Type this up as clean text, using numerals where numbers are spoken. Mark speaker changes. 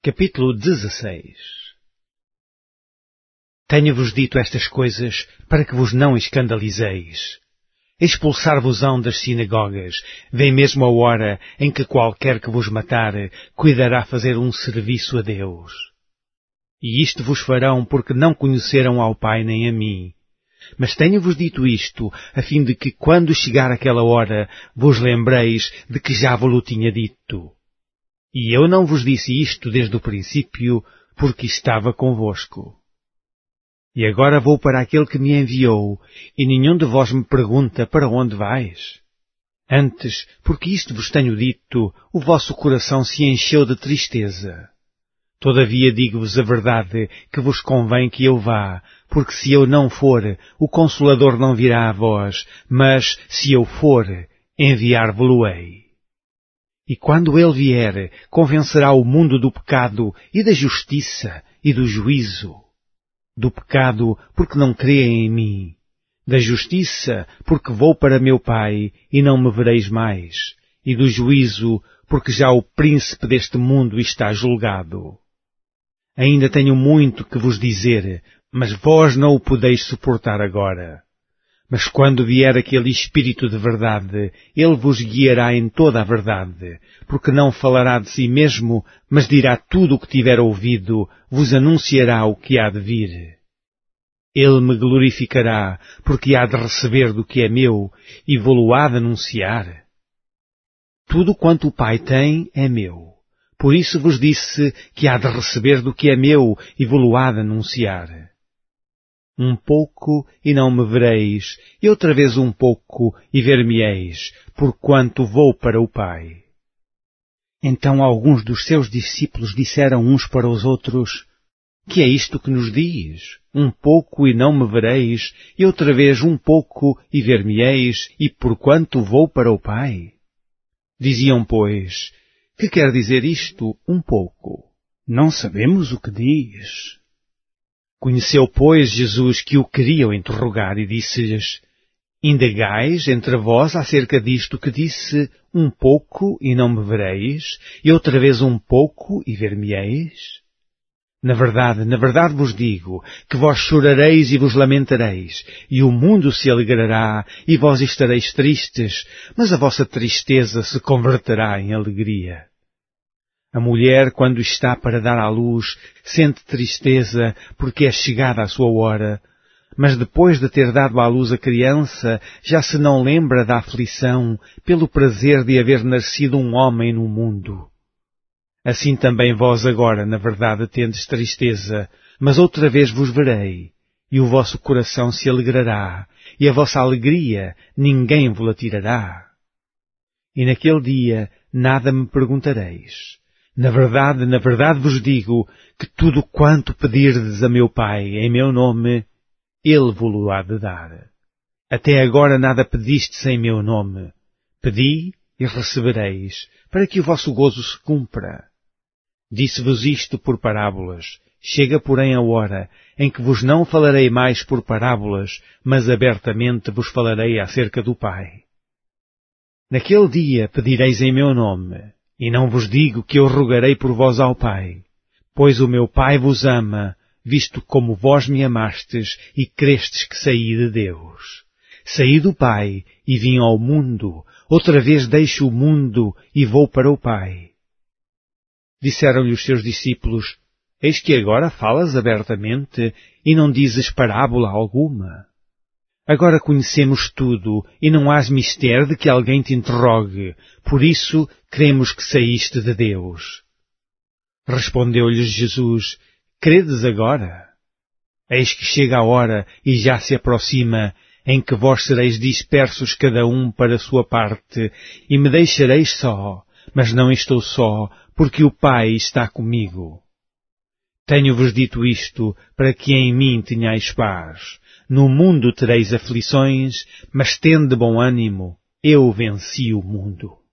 Speaker 1: Capítulo 16. Tenho-vos dito estas coisas para que vos não escandalizeis. Expulsar-vos-ão das sinagogas. Vem mesmo a hora em que qualquer que vos matar cuidará fazer um serviço a Deus. E isto vos farão porque não conheceram ao Pai nem a mim. Mas tenho-vos dito isto, a fim de que, quando chegar aquela hora, vos lembreis de que já vos-lo tinha dito. E eu não vos disse isto desde o princípio, porque estava convosco. E agora vou para aquele que me enviou, e nenhum de vós me pergunta para onde vais. Antes, porque isto vos tenho dito, o vosso coração se encheu de tristeza. Todavia digo-vos a verdade, que vos convém que eu vá, porque se eu não for, o Consolador não virá a vós, mas, se eu for, enviar-vos-lo-ei. E quando ele vier, convencerá o mundo do pecado e da justiça e do juízo. Do pecado, porque não creem em mim. Da justiça, porque vou para meu Pai e não me vereis mais. E do juízo, porque já o príncipe deste mundo está julgado. Ainda tenho muito que vos dizer, mas vós não o podeis suportar agora. Mas quando vier aquele Espírito de verdade, ele vos guiará em toda a verdade, porque não falará de si mesmo, mas dirá tudo o que tiver ouvido, vos anunciará o que há de vir. Ele me glorificará, porque há de receber do que é meu, e vou-lo há de anunciar. Tudo quanto o Pai tem é meu. Por isso vos disse que há de receber do que é meu, e vou-lo há de anunciar. Um pouco e não me vereis, e outra vez um pouco e ver-me-eis, porquanto vou para o Pai. Então alguns dos seus discípulos disseram uns para os outros, que é isto que nos diz? Um pouco e não me vereis, e outra vez um pouco e ver-me-eis, e porquanto vou para o Pai? Diziam, pois, que quer dizer isto, um pouco? Não sabemos o que diz. Conheceu, pois, Jesus que o queriam interrogar e disse-lhes, indagais entre vós acerca disto que disse, um pouco e não me vereis, e outra vez um pouco e ver-me-eis? Na verdade vos digo, que vós chorareis e vos lamentareis, e o mundo se alegrará, e vós estareis tristes, mas a vossa tristeza se converterá em alegria. A mulher, quando está para dar à luz, sente tristeza porque é chegada a sua hora, mas depois de ter dado à luz a criança, já se não lembra da aflição pelo prazer de haver nascido um homem no mundo. Assim também vós agora, na verdade, tendes tristeza, mas outra vez vos verei, e o vosso coração se alegrará, e a vossa alegria ninguém vos-la tirará. E naquele dia nada me perguntareis. Na verdade vos digo que tudo quanto pedirdes a meu Pai em meu nome, Ele vos-lo há de dar. Até agora nada pedistes em meu nome. Pedi e recebereis, para que o vosso gozo se cumpra. Disse-vos isto por parábolas. Chega, porém, a hora em que vos não falarei mais por parábolas, mas abertamente vos falarei acerca do Pai. Naquele dia pedireis em meu nome. E não vos digo que eu rogarei por vós ao Pai, pois o meu Pai vos ama, visto como vós me amastes e crestes que saí de Deus. Saí do Pai e vim ao mundo, outra vez deixo o mundo e vou para o Pai. Disseram-lhe os seus discípulos, eis que agora falas abertamente e não dizes parábola alguma. Agora conhecemos tudo, e não hás mister de que alguém te interrogue. Por isso, cremos que saíste de Deus. Respondeu-lhes Jesus, credes agora? Eis que chega a hora, e já se aproxima, em que vós sereis dispersos cada um para a sua parte, e me deixareis só, mas não estou só, porque o Pai está comigo. Tenho-vos dito isto, para que em mim tenhais paz. No mundo tereis aflições, mas tende bom ânimo, eu venci o mundo.